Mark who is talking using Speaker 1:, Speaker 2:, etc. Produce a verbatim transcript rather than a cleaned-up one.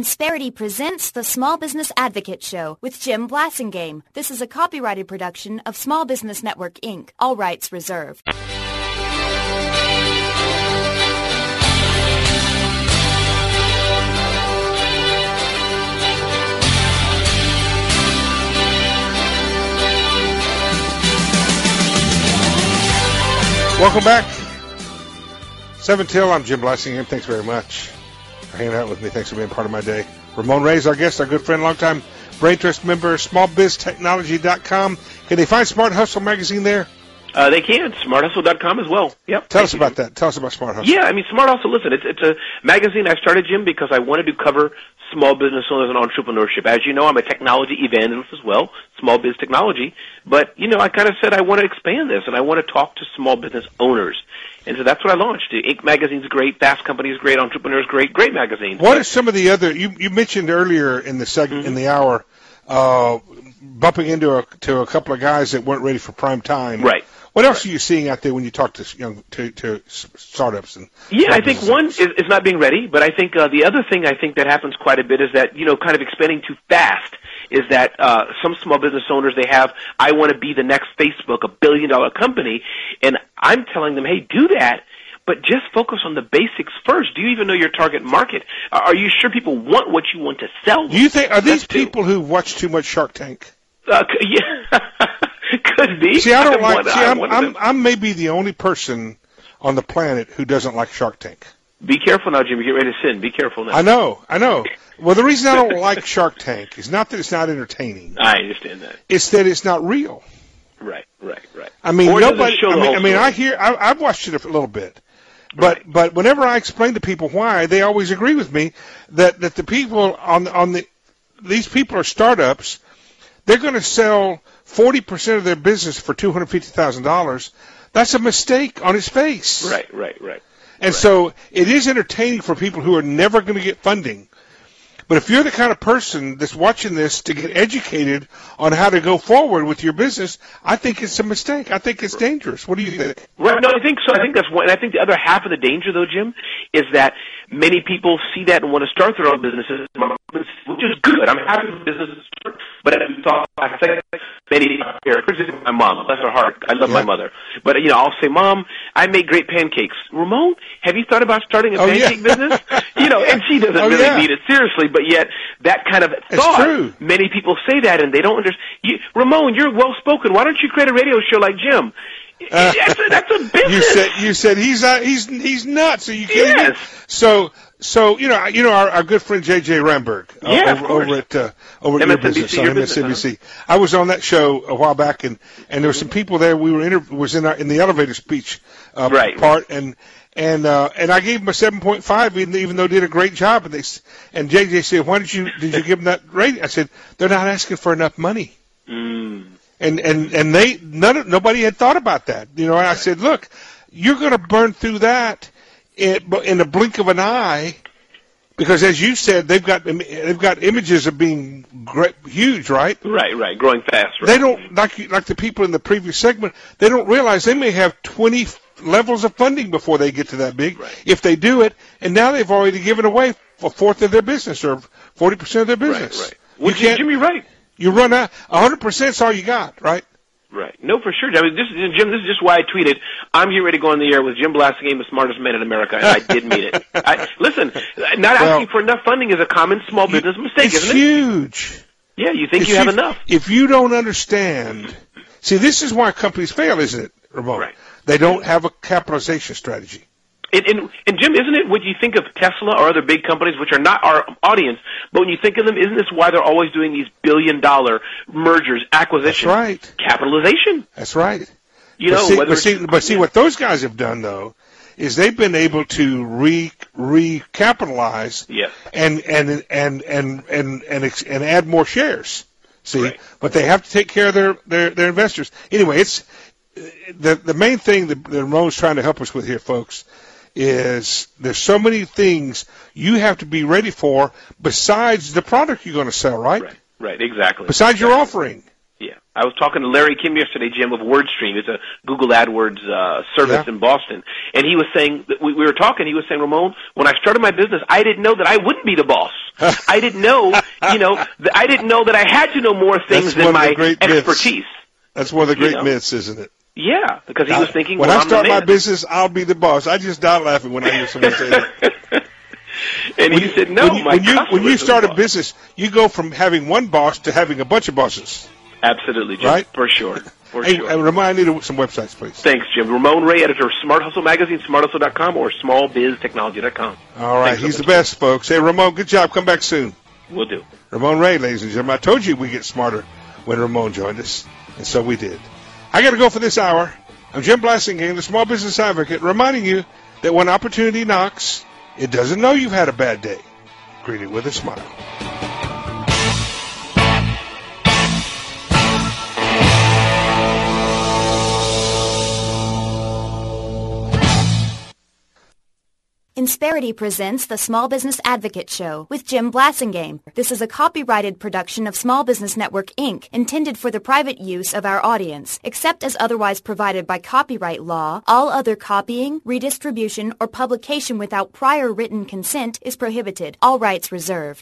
Speaker 1: Insperity presents the Small Business Advocate Show with Jim Blasingame. This is a copyrighted production of Small Business Network, Incorporated. All rights reserved.
Speaker 2: Welcome back. seven till, I'm Jim Blasingame. Thanks very much for hanging out with me. Thanks for being part of my day. Ramon Reyes, our guest, our good friend, longtime Brain Trust member, small biz technology dot com. Can they find Smart Hustle magazine there?
Speaker 3: Uh, they can. smart hustle dot com as well. Yep.
Speaker 2: Tell us about that. Tell us about Smart Hustle.
Speaker 3: Yeah, I mean, Smart Hustle, listen, it's, it's a magazine I started, Jim, because I wanted to cover small business owners and entrepreneurship. As you know, I'm a technology evangelist as well, small biz technology. But, you know, I kind of said I want to expand this, and I want to talk to small business owners. And so that's what I launched. Inc Magazine's great, Fast Company's great, Entrepreneur's great, great magazine.
Speaker 2: What are some of the other, you, you mentioned earlier in the segment, mm-hmm. in the hour, uh, bumping into a, to a couple of guys that weren't ready for prime time.
Speaker 3: Right.
Speaker 2: What else
Speaker 3: right.
Speaker 2: are you seeing out there when you talk to young to, to startups? And
Speaker 3: yeah, I think one is, is not being ready, but I think uh, the other thing I think that happens quite a bit is that, you know, kind of expanding too fast is that uh, some small business owners, they have, I want to be the next Facebook, a billion-dollar company, and I'm telling them, hey, do that, but just focus on the basics first. Do you even know your target market? Are you sure people want what you want to sell?
Speaker 2: Do you think, are these people who watch too much Shark Tank?
Speaker 3: Uh, yeah. Could be.
Speaker 2: See, I don't
Speaker 3: I'm
Speaker 2: like.
Speaker 3: one,
Speaker 2: see,
Speaker 3: I'm,
Speaker 2: I'm, I'm, I'm maybe the only person on the planet who doesn't like Shark Tank.
Speaker 3: Be careful now, Jimmy. Get ready to sin. Be careful now.
Speaker 2: I know. I know. Well, the reason I don't like Shark Tank is not that it's not entertaining.
Speaker 3: I understand that.
Speaker 2: It's that it's not real.
Speaker 3: Right. Right. Right.
Speaker 2: I mean,
Speaker 3: or
Speaker 2: nobody.
Speaker 3: Show
Speaker 2: I mean,
Speaker 3: I
Speaker 2: mean I hear. I, I've watched it a little bit, but
Speaker 3: right.
Speaker 2: but whenever I explain to people why, they always agree with me that that the people on on the these people are startups. They're going to sell forty percent of their business for two hundred fifty thousand dollars. That's a mistake on its face.
Speaker 3: Right, right, right.
Speaker 2: And
Speaker 3: right.
Speaker 2: so it is entertaining for people who are never going to get funding. But if you're the kind of person that's watching this to get educated on how to go forward with your business, I think it's a mistake. I think it's dangerous. What do you think?
Speaker 3: Right. No, I think so. I think that's one. And I think the other half of the danger, though, Jim, is that many people see that and want to start their own businesses, which is good. I'm happy with businesses, but as we talk, I think many here, particularly my mom, bless her heart, I love yeah. my mother. But, you know, I'll say, Mom, I make great pancakes. Ramon, have you thought about starting a
Speaker 2: oh,
Speaker 3: pancake
Speaker 2: yeah.
Speaker 3: business? You know, and she doesn't
Speaker 2: oh,
Speaker 3: really
Speaker 2: yeah.
Speaker 3: mean it seriously, but yet that kind of
Speaker 2: it's
Speaker 3: thought,
Speaker 2: true.
Speaker 3: Many people say that and they don't understand. You, Ramon, you're well-spoken. Why don't you create a radio show like Jim? Uh, that's, a, that's a business.
Speaker 2: You said you said he's uh, he's he's nuts. Are you kidding
Speaker 3: yes.
Speaker 2: me? So so you know you know our, our good friend J J Ramberg uh,
Speaker 3: yeah,
Speaker 2: over, over at uh, over at your business on M S N B C. I was on that show a while back, and, and there were some people there. We were inter- was in our, in the elevator speech uh,
Speaker 3: right,
Speaker 2: part,
Speaker 3: right.
Speaker 2: and and uh, and I gave him a seven point five, even even though they did a great job. And they and J J said, "Why did you did you give them that rating?" I said, "They're not asking for enough money."
Speaker 3: Mm.
Speaker 2: And and and they none of, nobody had thought about that, you know. And I said, look, you're going to burn through that in, in the blink of an eye, because as you said, they've got they've got images of being great, huge, right?
Speaker 3: Right, right, growing fast. Right.
Speaker 2: They don't like like the people in the previous segment. They don't realize they may have twenty levels of funding before they get to that big,
Speaker 3: right.
Speaker 2: if they do it. And now they've already given away a fourth of their business or forty percent of their business.
Speaker 3: Right, right. Well, you Jimmy, right.
Speaker 2: You run out, one hundred percent is all you got, right?
Speaker 3: Right. No, for sure. I mean, this, Jim, this is just why I tweeted, I'm getting ready to go on the air with Jim Blasingame, the smartest man in America, and I did mean it. I, listen, not
Speaker 2: well,
Speaker 3: asking for enough funding is a common small business mistake,
Speaker 2: it's
Speaker 3: isn't it?
Speaker 2: It's huge.
Speaker 3: Yeah, you think
Speaker 2: it's
Speaker 3: you
Speaker 2: huge.
Speaker 3: have enough.
Speaker 2: If you don't understand, see, this is why companies fail, isn't it, Ramon?
Speaker 3: Right.
Speaker 2: They don't have a capitalization strategy.
Speaker 3: And, and, and, Jim, isn't it when you think of Tesla or other big companies, which are not our audience, but when you think of them, isn't this why they're always doing these billion-dollar mergers, acquisitions?
Speaker 2: That's right.
Speaker 3: Capitalization.
Speaker 2: That's right.
Speaker 3: You
Speaker 2: but
Speaker 3: know,
Speaker 2: see,
Speaker 3: whether
Speaker 2: but see, but see, what those guys have done, though, is they've been able to re recapitalize
Speaker 3: yes.
Speaker 2: and, and, and, and, and, and, ex, and add more shares. See?
Speaker 3: Right.
Speaker 2: But they have to take care of their, their, their investors. Anyway, it's the, the main thing that, that Ramon's trying to help us with here, folks, is there's so many things you have to be ready for besides the product you're going to sell, right?
Speaker 3: Right, right, exactly.
Speaker 2: Besides
Speaker 3: exactly.
Speaker 2: your offering.
Speaker 3: Yeah, I was talking to Larry Kim yesterday, Jim, of WordStream. It's a Google AdWords uh, service
Speaker 2: Yeah.
Speaker 3: in Boston. And he was saying, that we, we were talking, he was saying, Ramon, when I started my business, I didn't know that I wouldn't be the boss. I didn't know, you know, th- I didn't know that I had to know more things
Speaker 2: That's one
Speaker 3: than
Speaker 2: of the
Speaker 3: my
Speaker 2: great myths.
Speaker 3: expertise.
Speaker 2: That's one of the great
Speaker 3: You know?
Speaker 2: myths, isn't it?
Speaker 3: Yeah, because he
Speaker 2: I-
Speaker 3: was thinking,
Speaker 2: when
Speaker 3: well,
Speaker 2: I
Speaker 3: I'm
Speaker 2: start
Speaker 3: the
Speaker 2: my
Speaker 3: man.
Speaker 2: business, I'll be the boss. I just die laughing when I hear someone say that.
Speaker 3: And he said, no,
Speaker 2: when you,
Speaker 3: my
Speaker 2: when you, when
Speaker 3: customers
Speaker 2: you
Speaker 3: are
Speaker 2: start
Speaker 3: the
Speaker 2: a
Speaker 3: boss.
Speaker 2: business, you go from having one boss to having a bunch of bosses.
Speaker 3: Absolutely, Jim,
Speaker 2: Right?
Speaker 3: for sure. For
Speaker 2: Hey,
Speaker 3: sure.
Speaker 2: and remind me of some websites, please.
Speaker 3: Thanks, Jim. Ramon Ray, editor of Smart Hustle Magazine, smart hustle dot com, or small biz technology dot com.
Speaker 2: All right,
Speaker 3: Thanks so
Speaker 2: he's the
Speaker 3: much.
Speaker 2: best, folks. Hey, Ramon, good job. Come back soon.
Speaker 3: Will do.
Speaker 2: Ramon Ray, ladies and gentlemen. I told you we get smarter when Ramon joined us, and so we did. I got to go for this hour. I'm Jim Blasingame, the Small Business Advocate, reminding you that when opportunity knocks, it doesn't know you've had a bad day. Greet it with a smile.
Speaker 1: Insperity presents the Small Business Advocate Show with Jim Blasingame. This is a copyrighted production of Small Business Network, Incorporated, intended for the private use of our audience. Except as otherwise provided by copyright law, all other copying, redistribution, or publication without prior written consent is prohibited. All rights reserved.